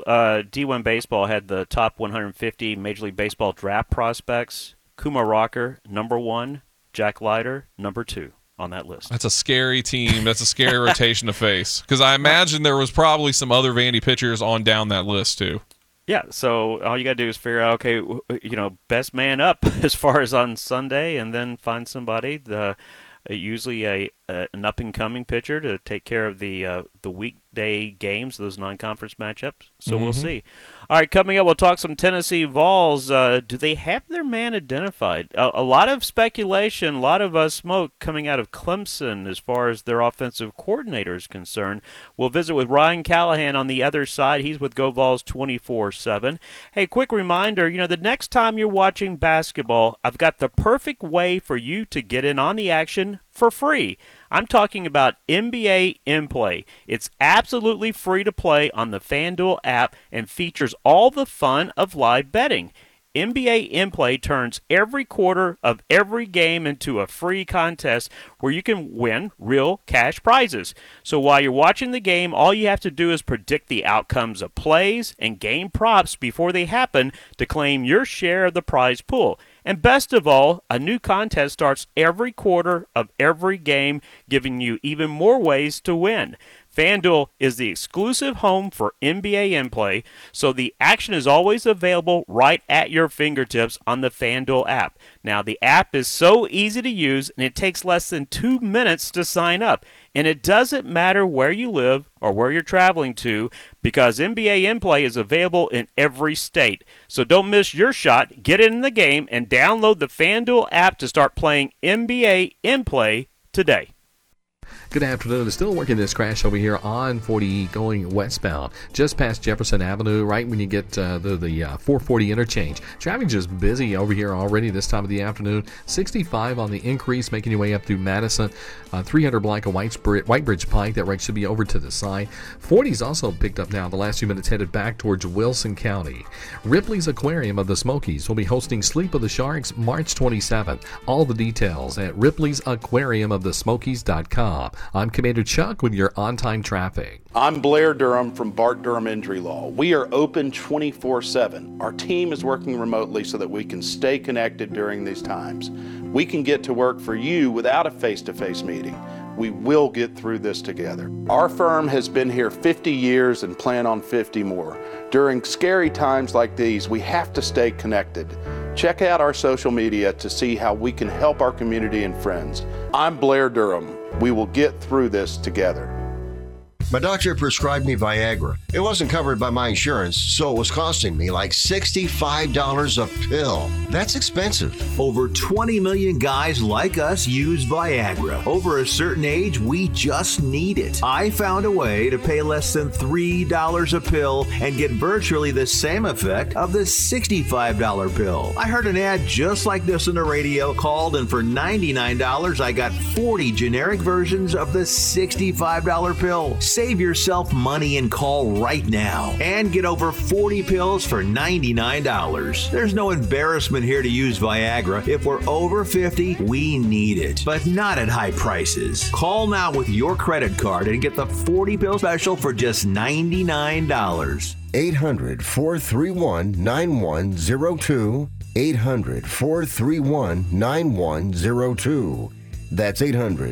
D1 Baseball had the top 150 Major League Baseball draft prospects. Kumar Rocker, number 1. Jack Leiter, number 2 on that list. That's a scary team. That's a scary rotation to face, because I imagine there was probably some other Vandy pitchers on down that list too. Yeah, so all you got to do is figure out, okay, best man up as far as on Sunday, and then find somebody, usually an up-and-coming pitcher to take care of the weekday games, those non-conference matchups. So we'll see. All right, coming up, we'll talk some Tennessee Vols. Do they have their man identified? A lot of speculation, a lot of smoke coming out of Clemson as far as their offensive coordinator is concerned. We'll visit with Ryan Callahan on the other side. He's with Go Vols 24/7. Hey, quick reminder, the next time you're watching basketball, I've got the perfect way for you to get in on the action for free. I'm talking about NBA In-Play. It's absolutely free to play on the FanDuel app and features all the fun of live betting. NBA In-Play turns every quarter of every game into a free contest where you can win real cash prizes. So while you're watching the game, all you have to do is predict the outcomes of plays and game props before they happen to claim your share of the prize pool. And best of all, a new contest starts every quarter of every game, giving you even more ways to win. FanDuel is the exclusive home for NBA In-Play, so the action is always available right at your fingertips on the FanDuel app. Now, the app is so easy to use, and it takes less than 2 minutes to sign up. And it doesn't matter where you live or where you're traveling to, because NBA in-play is available in every state. So don't miss your shot. Get in the game and download the FanDuel app to start playing NBA in-play today. Good afternoon. It's still working this crash over here on 40 going westbound, just past Jefferson Avenue, right when you get the 440 interchange. Traffic just busy over here already this time of the afternoon. 65 on the increase, making your way up through Madison. 300 block of Whitebridge Pike. That right should be over to the side. 40's also picked up now. The last few minutes headed back towards Wilson County. Ripley's Aquarium of the Smokies will be hosting Sleep of the Sharks March 27th. All the details at ripleysAquariumofthesmokies.com. I'm Commander Chuck with your on-time traffic. I'm Blair Durham from Bart Durham Injury Law. We are open 24/7. Our team is working remotely so that we can stay connected during these times. We can get to work for you without a face-to-face meeting. We will get through this together. Our firm has been here 50 years and plan on 50 more. During scary times like these, we have to stay connected. Check out our social media to see how we can help our community and friends. I'm Blair Durham. We will get through this together. My doctor prescribed me Viagra. It wasn't covered by my insurance, so it was costing me like $65 a pill. That's expensive. Over 20 million guys like us use Viagra. Over a certain age, we just need it. I found a way to pay less than $3 a pill and get virtually the same effect of the $65 pill. I heard an ad just like this on the radio, called, and for $99, I got 40 generic versions of the $65 pill. Save yourself money and call right now and get over 40 pills for $99. There's no embarrassment here to use Viagra. If we're over 50, we need it, but not at high prices. Call now with your credit card and get the 40 pill special for just $99. 800-431-9102. 800-431-9102. That's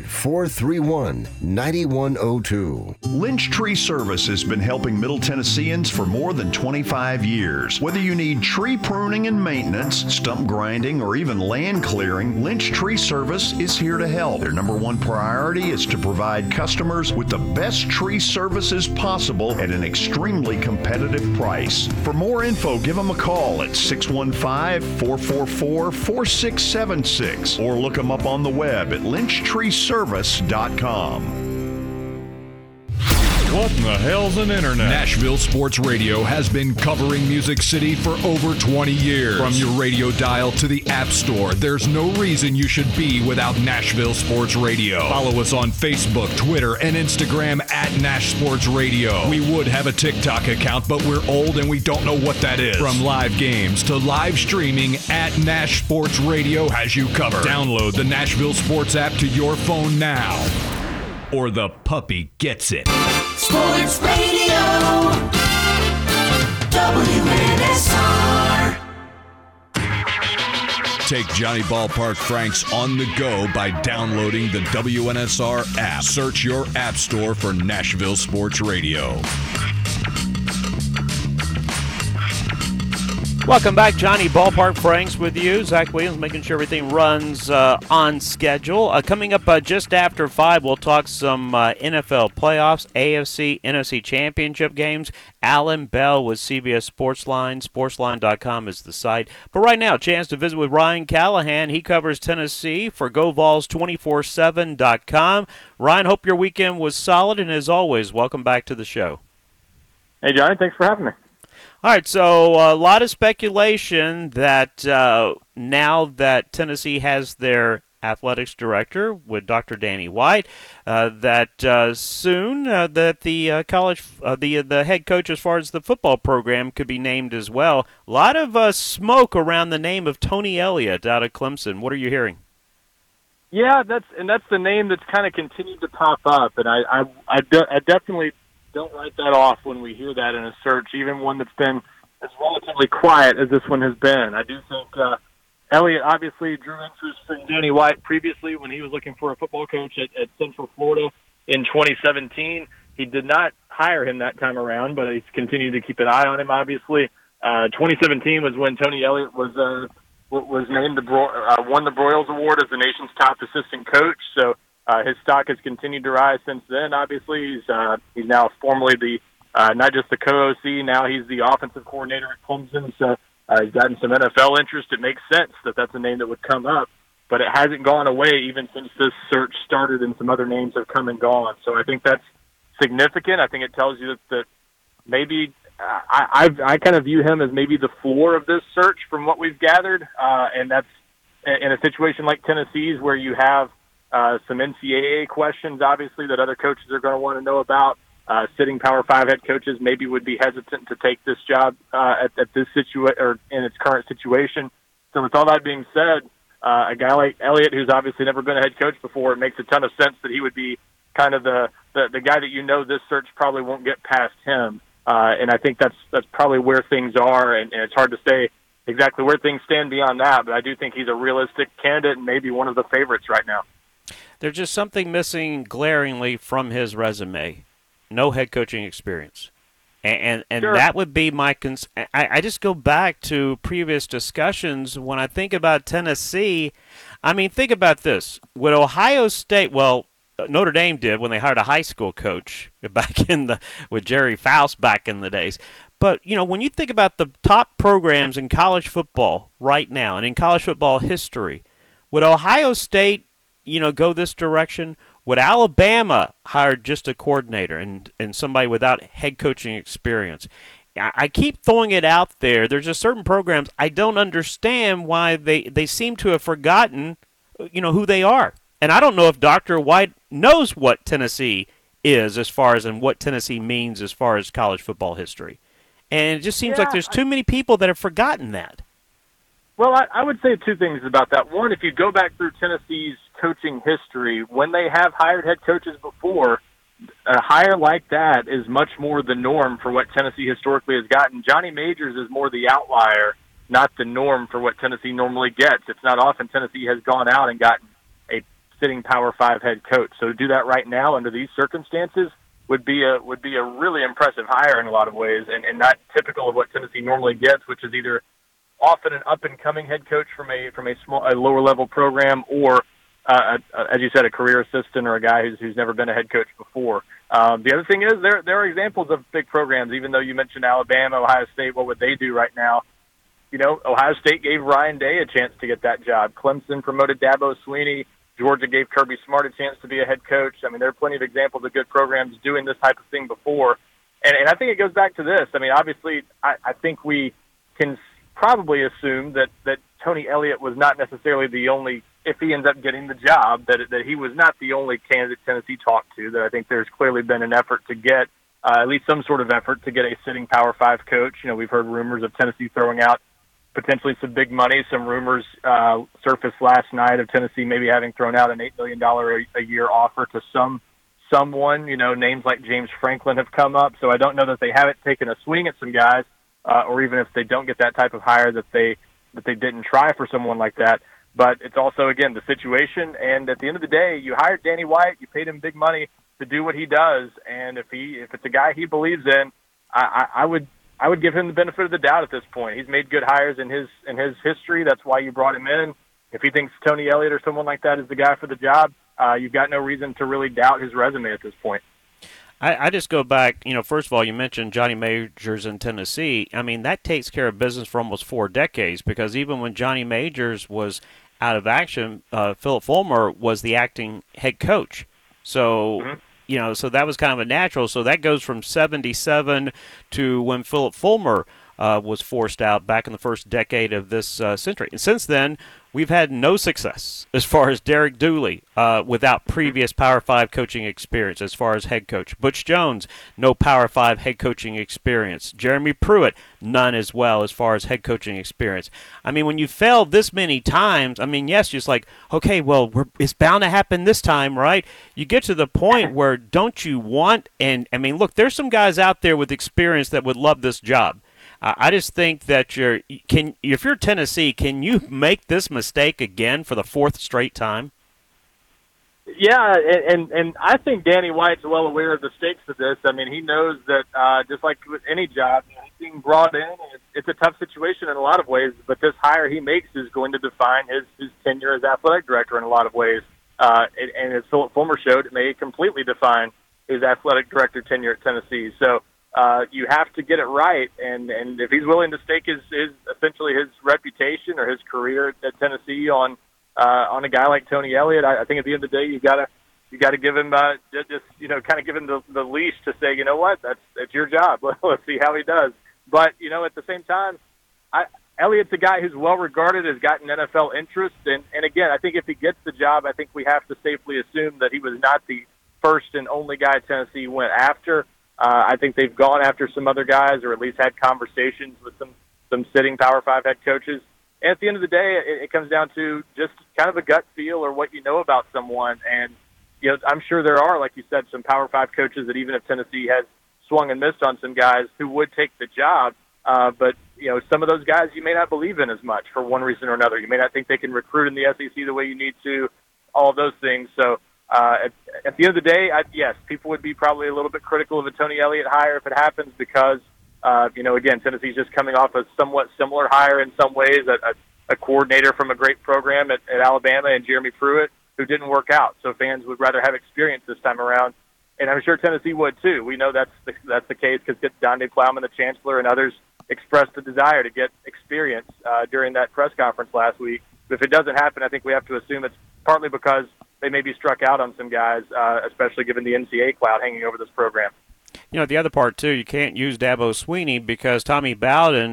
800-431-9102. Lynch Tree Service has been helping Middle Tennesseans for more than 25 years. Whether you need tree pruning and maintenance, stump grinding, or even land clearing, Lynch Tree Service is here to help. Their number one priority is to provide customers with the best tree services possible at an extremely competitive price. For more info, give them a call at 615-444-4676 or look them up on the web at LynchTreeService.com. What in the hell's an internet? Nashville Sports Radio has been covering Music City for over 20 years. From your radio dial to the App Store, there's no reason you should be without Nashville Sports Radio. Follow us on Facebook, Twitter, and Instagram at Nash Sports Radio. We would have a TikTok account, but we're old and we don't know what that is. From live games to live streaming, at Nash Sports Radio has you covered. Download the Nashville Sports app to your phone now, or the puppy gets it. Sports Radio, WNSR. Take Johnny Ballpark Franks on the go by downloading the WNSR app. Search your app store for Nashville Sports Radio. Welcome back. Johnny Ballpark Franks with you. Zach Williams making sure everything runs on schedule. Coming up just after 5, we'll talk some NFL playoffs, AFC, NFC championship games. Alan Bell with CBS Sportsline. Sportsline.com is the site. But right now, chance to visit with Ryan Callahan. He covers Tennessee for GoVols247.com. Ryan, hope your weekend was solid, and as always, welcome back to the show. Hey, Johnny, thanks for having me. All right, so a lot of speculation that now that Tennessee has their athletics director with Dr. Danny White, that soon that the college, the head coach as far as the football program could be named as well. A lot of smoke around the name of Tony Elliott out of Clemson. What are you hearing? Yeah, that's the name that's kind of continued to pop up, and I definitely don't write that off when we hear that in a search, even one that's been as relatively quiet as this one has been. I do think Elliott obviously drew interest from Danny White previously when he was looking for a football coach at Central Florida in 2017. He did not hire him that time around, but he's continued to keep an eye on him, obviously. 2017 was when Tony Elliott was named won the Broyles Award as the nation's top assistant coach, so His stock has continued to rise since then. Obviously, he's now formally the not just the co-OC, now he's the offensive coordinator at Clemson. So he's gotten some NFL interest. It makes sense that that's a name that would come up, but it hasn't gone away even since this search started, and some other names have come and gone. So I think that's significant. I think it tells you that maybe I kind of view him as maybe the floor of this search from what we've gathered, and that's in a situation like Tennessee's where you have some NCAA questions, obviously, that other coaches are going to want to know about. Sitting Power 5 head coaches maybe would be hesitant to take this job at this or in its current situation. So with all that being said, a guy like Elliott, who's obviously never been a head coach before, it makes a ton of sense that he would be kind of the guy that this search probably won't get past him. And I think that's probably where things are, and it's hard to say exactly where things stand beyond that, but I do think he's a realistic candidate and maybe one of the favorites right now. There's just something missing glaringly from his resume. No head coaching experience. And Sure. That would be my I just go back to previous discussions when I think about Tennessee. I mean, think about this. Would Ohio State, well, Notre Dame did when they hired a high school coach back with Jerry Faust back in the days. But, when you think about the top programs in college football right now and in college football history, would Ohio State, go this direction? Would Alabama hire just a coordinator and somebody without head coaching experience? I keep throwing it out there. There's just certain programs I don't understand why they seem to have forgotten, who they are. And I don't know if Dr. White knows what Tennessee is as far as and what Tennessee means as far as college football history. And it just seems like there's too many people that have forgotten that. Well, I would say two things about that. One, if you go back through Tennessee's coaching history, when they have hired head coaches before, a hire like that is much more the norm for what Tennessee historically has gotten. Johnny Majors is more the outlier, not the norm for what Tennessee normally gets. It's not often Tennessee has gone out and gotten a sitting Power 5 head coach. So to do that right now under these circumstances would be a really impressive hire in a lot of ways, and not typical of what Tennessee normally gets, which is either often an up-and-coming head coach from a lower-level program, or as you said, a career assistant or a guy who's never been a head coach before. The other thing is there are examples of big programs. Even though you mentioned Alabama, Ohio State, what would they do right now? Ohio State gave Ryan Day a chance to get that job. Clemson promoted Dabo Swinney. Georgia gave Kirby Smart a chance to be a head coach. I mean, there are plenty of examples of good programs doing this type of thing before. And I think it goes back to this. I mean, obviously, I think we can probably assume that Tony Elliott was not necessarily the only, if he ends up getting the job, that he was not the only candidate Tennessee talked to. That I think there's clearly been an effort to get, at least some sort of effort to get a sitting Power 5 coach. We've heard rumors of Tennessee throwing out potentially some big money. Some rumors surfaced last night of Tennessee maybe having thrown out an $8 million a year offer to someone. Names like James Franklin have come up. So I don't know that they haven't taken a swing at some guys, or even if they don't get that type of hire that they didn't try for someone like that. But it's also, again, the situation. And at the end of the day, you hired Danny White, you paid him big money to do what he does. And if it's a guy he believes in, I would give him the benefit of the doubt at this point. He's made good hires in his history. That's why you brought him in. If he thinks Tony Elliott or someone like that is the guy for the job, you've got no reason to really doubt his resume at this point. I just go back, first of all, you mentioned Johnny Majors in Tennessee. I mean, that takes care of business for almost 4 decades, because even when Johnny Majors was out of action, Philip Fulmer was the acting head coach. So, so that was kind of a natural. So that goes from 77 to when Philip Fulmer was forced out back in the first decade of this century. And since then, we've had no success as far as Derek Dooley without previous Power 5 coaching experience as far as head coach. Butch Jones, no Power 5 head coaching experience. Jeremy Pruitt, none as well as far as head coaching experience. I mean, when you fail this many times, I mean, yes, just like, okay, well, it's bound to happen this time, right? You get to the point where don't you want, and I mean, look, there's some guys out there with experience that would love this job. I just think that if you're Tennessee, can you make this mistake again for the 4th straight time? Yeah, and I think Danny White's well aware of the stakes of this. I mean, he knows that just like with any job, he's being brought in. It's a tough situation in a lot of ways, but this hire he makes is going to define his tenure as athletic director in a lot of ways. and as Philip Fulmer showed, it may completely define his athletic director tenure at Tennessee. So you have to get it right, and if he's willing to stake his essentially his reputation or his career at Tennessee on a guy like Tony Elliott, I think at the end of the day you got to give him just kind of give him the leash to say, you know what, that's your job. Let's see how he does. But at the same time, Elliott's a guy who's well regarded, has gotten NFL interest, and again, I think if he gets the job, I think we have to safely assume that he was not the first and only guy Tennessee went after. I think they've gone after some other guys, or at least had conversations with some sitting Power 5 head coaches. And at the end of the day, it comes down to just kind of a gut feel or what you know about someone. And I'm sure there are, like you said, some Power 5 coaches that even if Tennessee has swung and missed on some guys who would take the job, but some of those guys you may not believe in as much for one reason or another. You may not think they can recruit in the SEC the way you need to, all of those things. So at the end of the day, yes, people would be probably a little bit critical of a Tony Elliott hire if it happens because, again, Tennessee's just coming off a somewhat similar hire in some ways, a coordinator from a great program at Alabama and Jeremy Pruitt who didn't work out. So fans would rather have experience this time around. And I'm sure Tennessee would too. We know that's the case because Donde Plowman, the chancellor, and others expressed the desire to get experience during that press conference last week. But if it doesn't happen, I think we have to assume it's partly because they may be struck out on some guys, especially given the NCAA cloud hanging over this program. The other part, too, you can't use Dabo Swinney because Tommy Bowden,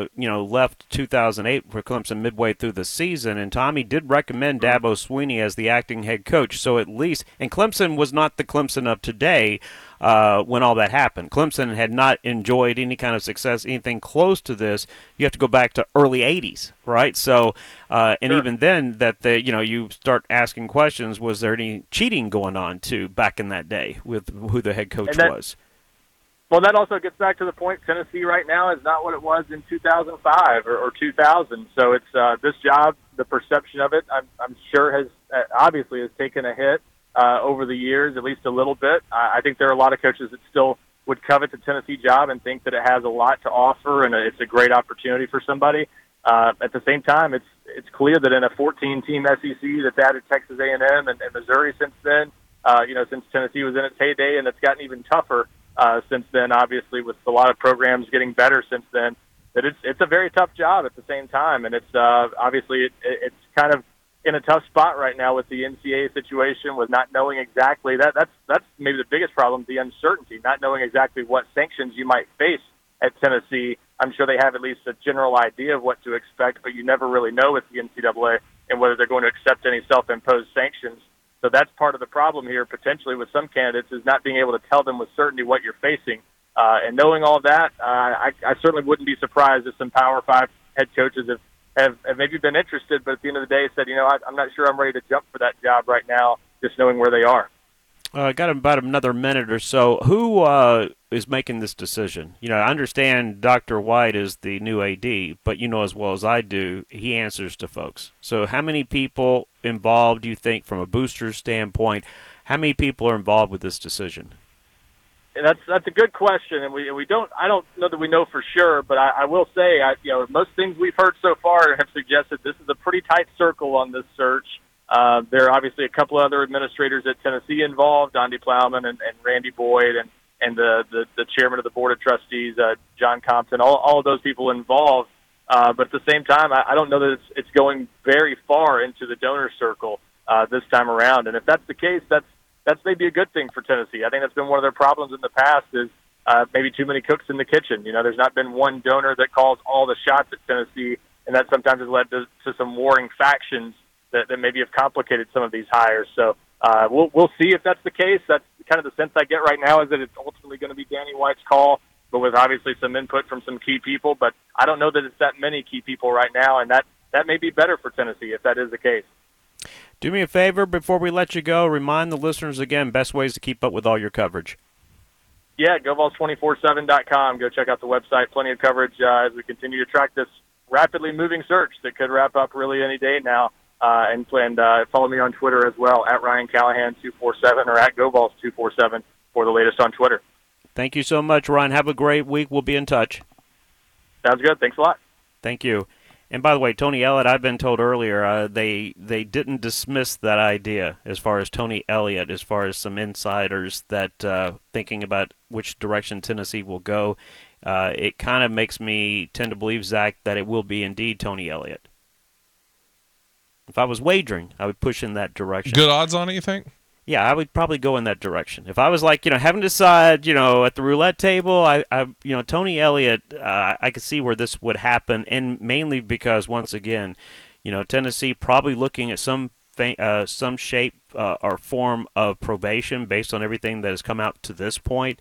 left 2008 for Clemson midway through the season, and Tommy did recommend Dabo Swinney as the acting head coach. So at least, and Clemson was not the Clemson of today when all that happened. Clemson had not enjoyed any kind of success, anything close to this. You have to go back to early 80s, right? So, and sure. Even then, that you start asking questions, was there any cheating going on, too, back in that day with who the head coach was? Well, that also gets back to the point Tennessee right now is not what it was in 2005 or 2000. So it's this job, the perception of it, I'm sure has taken a hit over the years, at least a little bit. I think there are a lot of coaches that still would covet the Tennessee job and think that it has a lot to offer and it's a great opportunity for somebody. At the same time, it's clear that in a 14-team SEC that's added Texas A&M and Missouri since then, since Tennessee was in its heyday, and it's gotten even tougher since then, obviously, with a lot of programs getting better since then, that it's a very tough job at the same time. And it's obviously it's kind of in a tough spot right now with the NCAA situation, with not knowing exactly that's maybe the biggest problem, the uncertainty, not knowing exactly what sanctions you might face at Tennessee. I'm sure they have at least a general idea of what to expect, but you never really know with the NCAA and whether they're going to accept any self-imposed sanctions. So that's part of the problem here, potentially, with some candidates, is not being able to tell them with certainty what you're facing. And knowing all that, I certainly wouldn't be surprised if some Power 5 head coaches have maybe been interested, but at the end of the day said, I'm not sure I'm ready to jump for that job right now, just knowing where they are. I got about another minute or so. Who is making this decision? I understand Dr. White is the new AD, but as well as I do, he answers to folks. So how many people involved, do you think, from a booster standpoint, how many people are involved with this decision? And that's a good question, and I don't know that we know for sure, but I will say, most things we've heard so far have suggested this is a pretty tight circle on this search. There are obviously a couple of other administrators at Tennessee involved, Donde Plowman and Randy Boyd and the chairman of the board of trustees, John Compton, all of those people involved. But at the same time, I don't know that it's going very far into the donor circle this time around. And if that's the case, that's maybe a good thing for Tennessee. I think that's been one of their problems in the past is maybe too many cooks in the kitchen. There's not been one donor that calls all the shots at Tennessee, and that sometimes has led to some warring factions that maybe have complicated some of these hires. So we'll see if that's the case. That's kind of the sense I get right now, is that it's ultimately going to be Danny White's call, but with obviously some input from some key people. But I don't know that it's that many key people right now, and that may be better for Tennessee if that is the case. Do me a favor before we let you go. Remind the listeners again, best ways to keep up with all your coverage. Yeah, GoVols247.com. Go check out the website. Plenty of coverage as we continue to track this rapidly moving search that could wrap up really any day now. And follow me on Twitter as well, at Ryan Callahan247 or at GoVols247 for the latest on Twitter. Thank you so much, Ryan. Have a great week. We'll be in touch. Sounds good. Thanks a lot. Thank you. And by the way, Tony Elliott, I've been told earlier, they didn't dismiss that idea as far as Tony Elliott, as far as some insiders that thinking about which direction Tennessee will go. It kind of makes me tend to believe, Zach, that it will be indeed Tony Elliott. If I was wagering, I would push in that direction. Good odds on it, you think? Yeah, I would probably go in that direction. If I was like, having to decide, at the roulette table, Tony Elliott, I could see where this would happen, and mainly because, once again, Tennessee probably looking at some shape or form of probation based on everything that has come out to this point,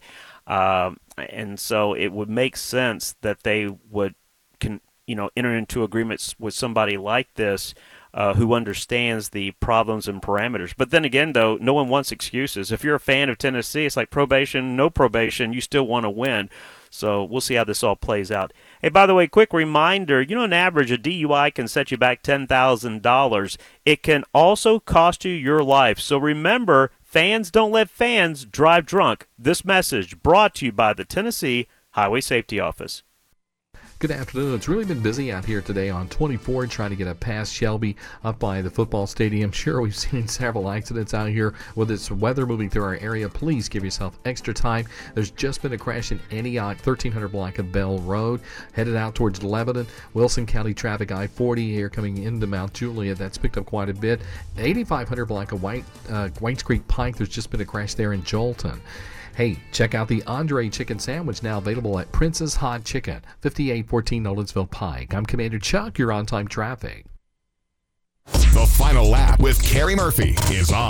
and so it would make sense that they would, enter into agreements with somebody like this. Who understands the problems and parameters. But then again, though, no one wants excuses. If you're a fan of Tennessee, it's like probation, no probation, you still want to win. So we'll see how this all plays out. Hey, by the way, quick reminder, on average, a DUI can set you back $10,000. It can also cost you your life. So remember, fans don't let fans drive drunk. This message brought to you by the Tennessee Highway Safety Office. Good afternoon. It's really been busy out here today on 24 trying to get up past Shelby up by the football stadium. Sure, we've seen several accidents out here with this weather moving through our area. Please give yourself extra time. There's just been a crash in Antioch, 1300 block of Bell Road, headed out towards Lebanon. Wilson County traffic I-40 here coming into Mount Juliet. That's picked up quite a bit. 8500 block of Whites Creek Pike. There's just been a crash there in Jolton. Hey, check out the Andre Chicken Sandwich now available at Prince's Hot Chicken, 5814 Nolensville Pike. I'm Commander Chuck. You're on-time traffic. The Final Lap with Kerry Murphy is on.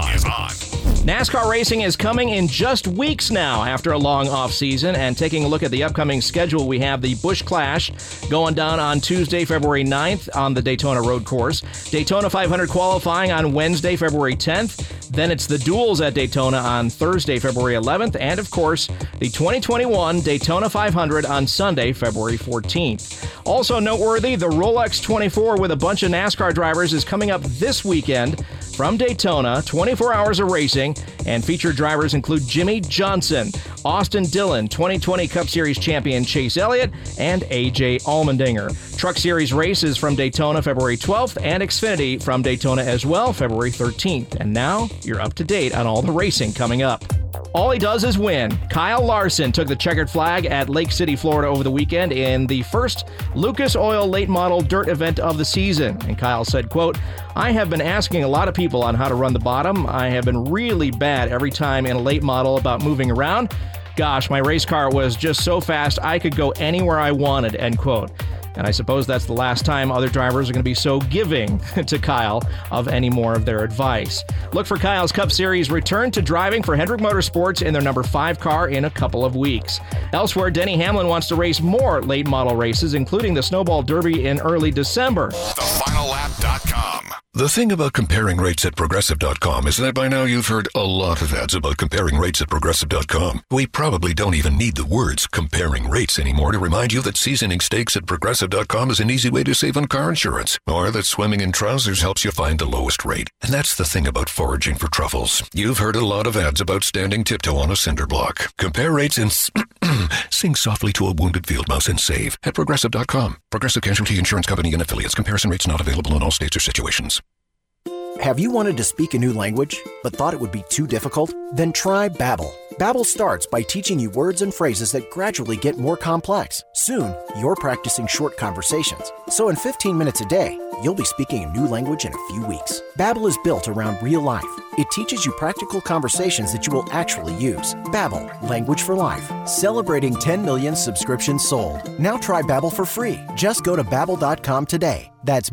NASCAR racing is coming in just weeks now after a long off-season, and taking a look at the upcoming schedule, we have the Busch Clash going down on Tuesday, February 9th on the Daytona Road Course. Daytona 500 qualifying on Wednesday, February 10th. Then it's the duels at Daytona on Thursday, February 11th. And, of course, the 2021 Daytona 500 on Sunday, February 14th. Also noteworthy, the Rolex 24 with a bunch of NASCAR drivers is coming up this weekend from Daytona, 24 hours of racing, and featured drivers include Jimmy Johnson, Austin Dillon, 2020 Cup Series champion Chase Elliott, and A.J. Allmendinger. Truck Series races from Daytona February 12th, and Xfinity from Daytona as well, February 13th. And now you're up to date on all the racing coming up. All he does is win. Kyle Larson took the checkered flag at Lake City, Florida over the weekend in the first Lucas Oil late model dirt event of the season. And Kyle said, quote, "I have been asking a lot of people on how to run the bottom. I have been really bad every time in a late model about moving around. Gosh, my race car was just so fast I could go anywhere I wanted," end quote. And I suppose that's the last time other drivers are going to be so giving to Kyle of any more of their advice. Look for Kyle's Cup Series return to driving for Hendrick Motorsports in their number 5 car in a couple of weeks. Elsewhere, Denny Hamlin wants to race more late model races, including the Snowball Derby in early December. TheFinalLap.com. The thing about comparing rates at Progressive.com is that by now you've heard a lot of ads about comparing rates at Progressive.com. We probably don't even need the words comparing rates anymore to remind you that seasoning steaks at Progressive.com is an easy way to save on car insurance, or that swimming in trousers helps you find the lowest rate. And that's the thing about foraging for truffles. You've heard a lot of ads about standing tiptoe on a cinder block. Compare rates and sing softly to a wounded field mouse and save at Progressive.com. Progressive Casualty Insurance Company and Affiliates. Comparison rates not available in all states or situations. Have you wanted to speak a new language, but thought it would be too difficult? Then try Babbel. Babbel starts by teaching you words and phrases that gradually get more complex. Soon, you're practicing short conversations. So in 15 minutes a day, you'll be speaking a new language in a few weeks. Babbel is built around real life. It teaches you practical conversations that you will actually use. Babbel, language for life. Celebrating 10 million subscriptions sold. Now try Babbel for free. Just go to Babbel.com today. That's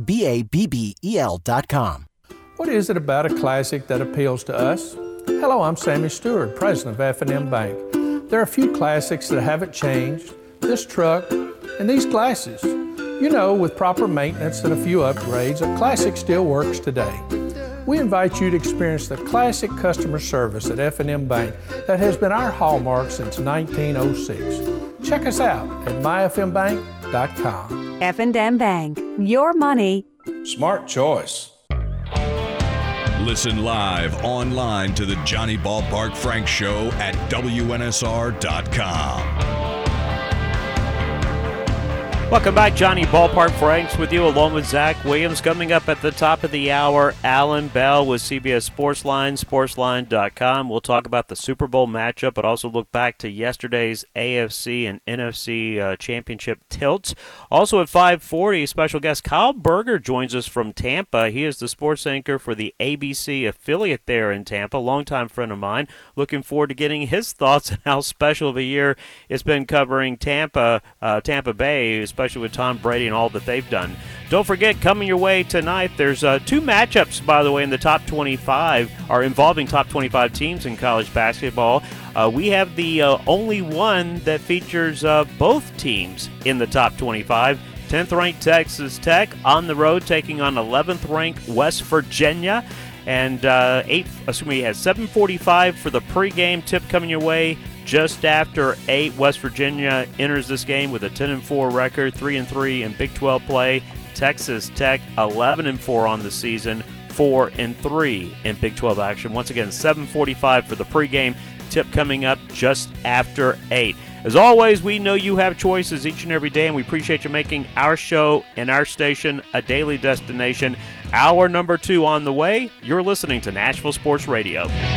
BABBEL.com. What is it about a classic that appeals to us? Hello, I'm Sammy Stewart, president of F&M Bank. There are a few classics that haven't changed, this truck and these glasses. You know, with proper maintenance and a few upgrades, a classic still works today. We invite you to experience the classic customer service at F&M Bank that has been our hallmark since 1906. Check us out at myfmbank.com. F&M Bank, your money. Smart choice. Listen live online to the Johnny Ballpark Frank Show at WNSR.com. Welcome back. Johnny Ballpark Franks with you along with Zach Williams. Coming up at the top of the hour, Alan Bell with CBS Sportsline, sportsline.com. We'll talk about the Super Bowl matchup, but also look back to yesterday's AFC and NFC championship tilts. Also at 5:40, special guest Kyle Berger joins us from Tampa. He is the sports anchor for the ABC affiliate there in Tampa, longtime friend of mine. Looking forward to getting his thoughts on how special of a year it's been covering Tampa Bay, especially with Tom Brady and all that they've done. Don't forget, coming your way tonight, there's two matchups, by the way, in the top 25, are involving top 25 teams in college basketball. We have the only one that features both teams in the top 25. 10th-ranked Texas Tech on the road taking on 11th-ranked West Virginia. And 7:45 for the pregame tip coming your way. Just after 8, West Virginia enters this game with a 10-4 record, 3-3 in Big 12 play. Texas Tech 11-4 on the season, 4-3 in Big 12 action. Once again, 7:45 for the pregame tip coming up just after 8. As always, we know you have choices each and every day, and we appreciate you making our show and our station a daily destination. Hour number 2 on the way. You're listening to Nashville Sports Radio.